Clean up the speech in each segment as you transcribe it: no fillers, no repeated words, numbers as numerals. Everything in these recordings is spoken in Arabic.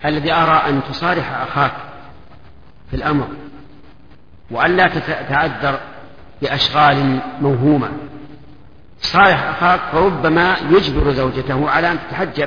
الذي أرى أن تصارح أخاك في الأمر وأن لا تتعذر بأشغال موهومة. صارح أخاك فربما يجبر زوجته على أن تتحجب،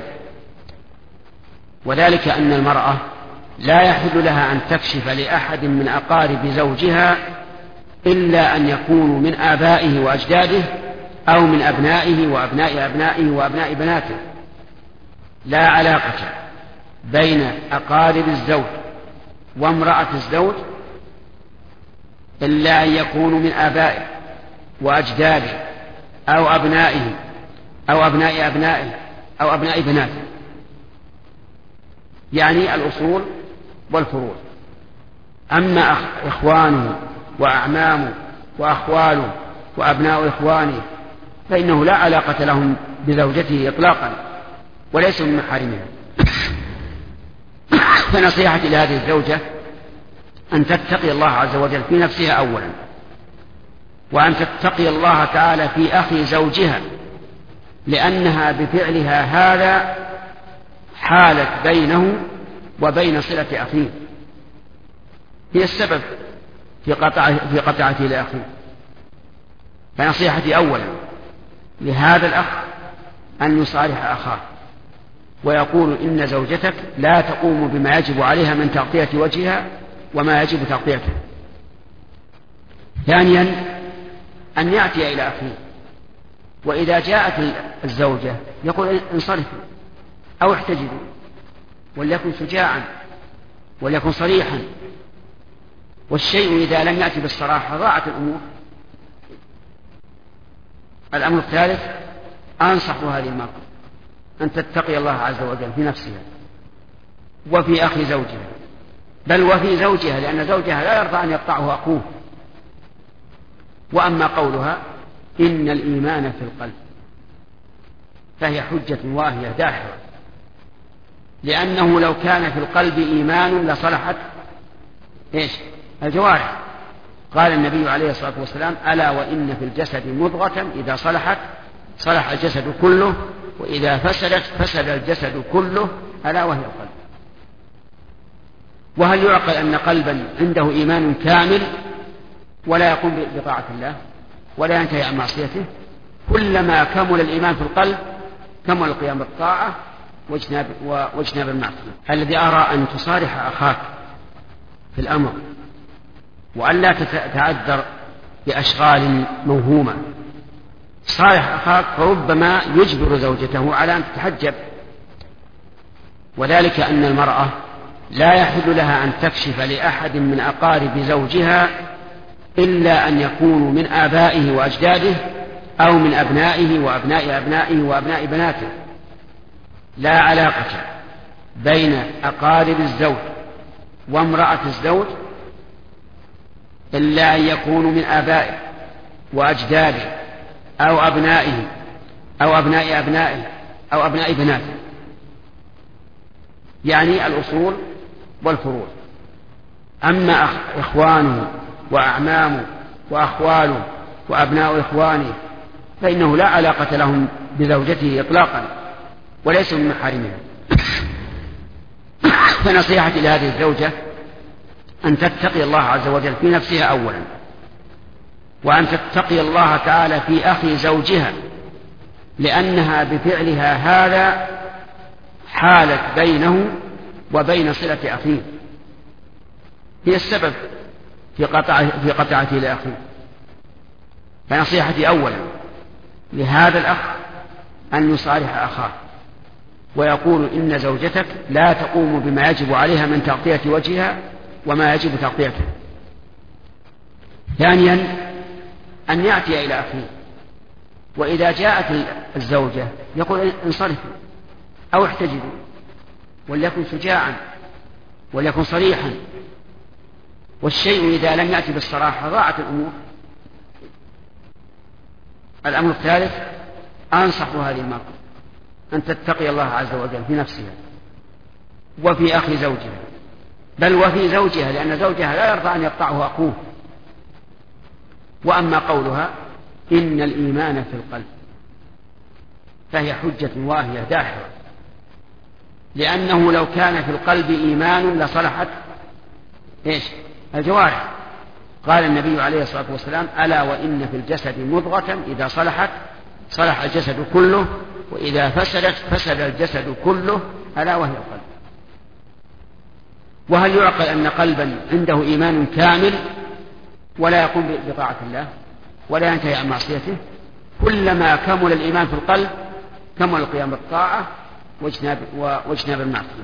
وذلك أن المرأة لا يحل لها أن تكشف لأحد من أقارب زوجها إلا أن يكونوا من آبائه وأجداده أو من أبنائه وأبناء أبنائه وأبناء بناته. لا علاقة بين أقارب الزوج وامرأة الزوج إلا أن يكونوا من آبائه وأجداده أو أبنائه أو أبناء أبنائه أو أبناء بناته، يعني الأصول والفروع. أما إخوانه وأعمامه وأخواله وأبناء إخوانه فإنه لا علاقة لهم بزوجته إطلاقا وليسوا من محارمها. فنصيحتي لهذه الزوجة أن تتقي الله عز وجل في نفسها أولا، وأن تتقي الله تعالى في أخي زوجها، لأنها بفعلها هذا حالت بينه وبين صلة أخيه، هي السبب في قطعته لأخيه. فنصيحتي أولا لهذا الأخ أن يصارح أخاه ويقول إن زوجتك لا تقوم بما يجب عليها من تغطية وجهها وما يجب تغطيته. ثانيا أن يأتي إلى أخيه، وإذا جاءت الزوجة يقول انصرفوا أو احتجبوا، وليكن شجاعا وليكن صريحا. والشيء إذا لم يأتي بالصراحة ضاعت الأمور. الأمر الثالث أنصح هذه المرأة أن تتقي الله عز وجل في نفسها وفي أخي زوجها، بل وفي زوجها، لأن زوجها لا يرضى أن يقطعه أخوه. وأما قولها إن الإيمان في القلب فهي حجة واهية داحرة، لأنه لو كان في القلب إيمان لصلحت الجوارح. قال النبي عليه الصلاة والسلام ألا وإن في الجسد مضغة إذا صلحت صلح الجسد كله وإذا فسدت فسد الجسد كله ألا وهي القلب. وهل يعقل أن قلبا عنده إيمان كامل ولا يقوم بطاعة الله ولا ينتهي عن معصيته؟ كلما كمل الإيمان في القلب كمل القيام بالطاعة واجتناب المعصية. الذي أرى أن تصارح أخاك في الأمر وأن لا تتعذر بأشغال موهومة. صارح أخاك فربما يجبر زوجته على أن تتحجب، وذلك أن المرأة لا يحل لها أن تكشف لأحد من أقارب زوجها إلا أن يكونوا من آبائه وأجداده أو من أبنائه وأبناء أبنائه وأبناء بناته. لا علاقة بين أقارب الزوج وامرأة الزوج إلا أن يكونوا من آبائه وأجداده أو أبنائه أو أبناء أبنائه أو أبناء بناته، يعني الأصول والفروع. أما إخوانه وأعمامه وأخواله وأبناء إخوانه فإنه لا علاقة لهم بزوجته إطلاقا وليسوا من محارمها. فنصيحتي لهذه الزوجة أن تتقي الله عز وجل في نفسها أولا، وأن تتقي الله تعالى في أخي زوجها، لأنها بفعلها هذا حالت بينه وبين صلة أخيه، هي السبب في قطعته لأخيه. فنصيحتي أولا لهذا الأخ أن يصارح أخاه ويقول إن زوجتك لا تقوم بما يجب عليها من تغطية وجهها وما يجب تغطيته. ثانيا أن يأتي إلى أخيه، وإذا جاءت الزوجة يقول انصرفوا أو احتجبوا، وليكن شجاعا وليكن صريحا. والشيء إذا لم يأتي بالصراحة ضاعت الأمور. الأمر الثالث أنصح هذه المرأة أن تتقي الله عز وجل في نفسها وفي أخي زوجها، بل وفي زوجها، لأن زوجها لا يرضى أن يقطعه أخوه. وأما قولها إن الإيمان في القلب فهي حجة واهية داحرة، لأنه لو كان في القلب إيمان لصلحت الجوارح. قال النبي عليه الصلاة والسلام: ألا وإن في الجسد مضغة إذا صلحت صلح الجسد كله، وإذا فسدت فسد الجسد كله، ألا وهي القلب. وهل يعقل أن قلبا عنده إيمان كامل ولا يقوم بطاعة الله ولا ينتهي عن معصيته؟ كلما كمل الإيمان في القلب كمل القيام بالطاعة واجتناب المعصية.